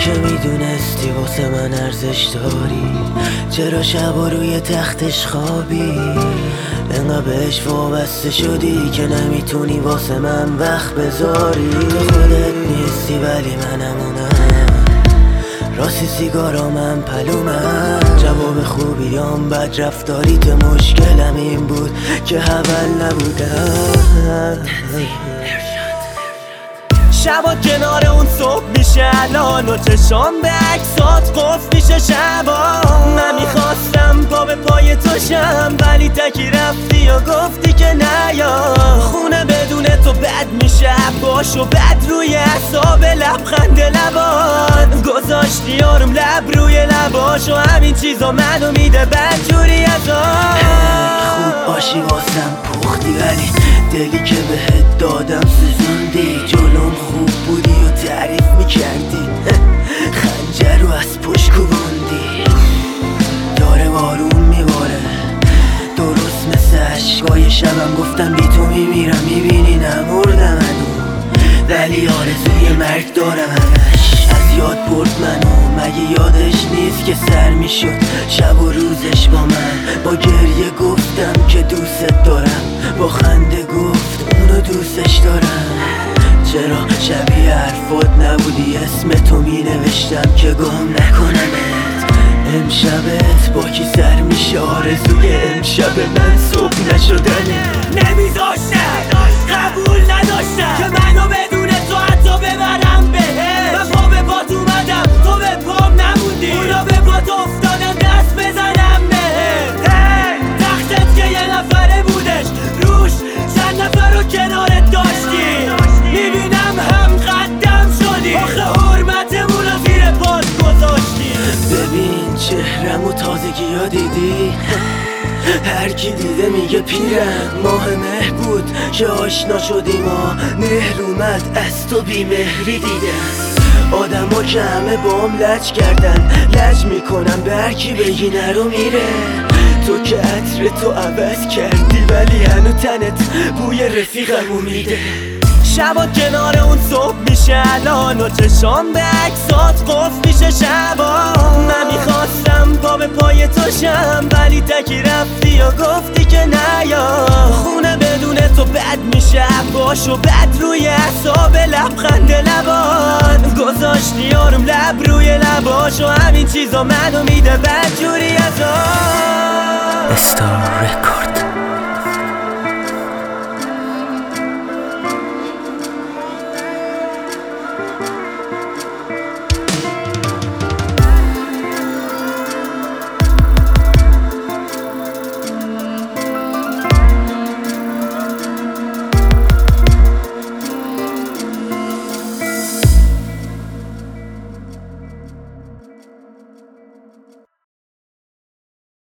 که میدونستی واسه من ارزش داری، چرا شبا روی تختش خوابی؟ انقدر بهش وابسته شدی که نمیتونی واسه من وقت بذاری. تو خودت نیستی ولی منمونم، راستی سیگارا من پلومم. جواب خوبیام بد رفتاریت، مشکلم این بود که اول نبودم. شبا کنار اون صبح میشه الان و چشام به عکسات قفل میشه شبا. من میخواستم پا به پای تو شم ولی تکی رفتی و گفتی که نیا. خونه بدون تو بد میشه باشو بد روی اعصاب لبخند لبات گذاشتی آروم لب روی لباش و همین چیزا منو میده بدجوری ازات. خوب باشی واسم پختی ولی دلی که بهت دادم سوزوندی. جلوم خوب بودی و تعریف میکردی، خنجر رو از پشت کوبوندی. داره بارون میباره درست مثل عشقای شبم، گفتم بی تو میمیرم میبینی نمردم هنو، ولی آرزوی مرگ دارم همش. از یاد برد منو، مگه یادش نیست که سر میشد شب و روزش با من. با گریه گفتم که دوست دارم، با خنده گفت اونو دوستش دارم. چرا شبیه حرفات نبودی؟ اسم تو می نوشتم که گم نکنمت. امشبت با کی سر میشه؟ آرزوی امشب من صبح نشدنه. نمیذاشتم قبول نداشتم که منو بدون تو حتی ببرم بهت. من پا به پات اومدم تو به پام نموندی، اونا به پات افتادن دست بزنم بهت. تختت که یه نفره بودش روش چند نفر رو کنارت داشتی. میبینم هم قدم شدی، آخه حرمتمون رو زیر پات گذاشتی. ببین چهرمو تازگی ها دیدی؟ هر کی دیده میگه پیرم. ماه مه بود که آشنا شدیم و مهر اومد از تو بی مهری دیدم. آدما که همه بام لج کردن، لج میکنم به هر کی بگی نرو میره. تو که عطر تو عوض کردی ولی هنو تنت بوی رفیقمو میده. شبا کنار اون صبح میشه الان و چشام به عکسات قفل میشه شبا. من میخواستم پا به پای تو شم ولی تکی رفتی و گفتی که نیا. خونه بدون تو بد میشه باشو بد روی اعصاب لبخند لبات گذاشتی آروم لب روی لباش و همین چیزا منو میده بدجوری ازات. استار رکورد.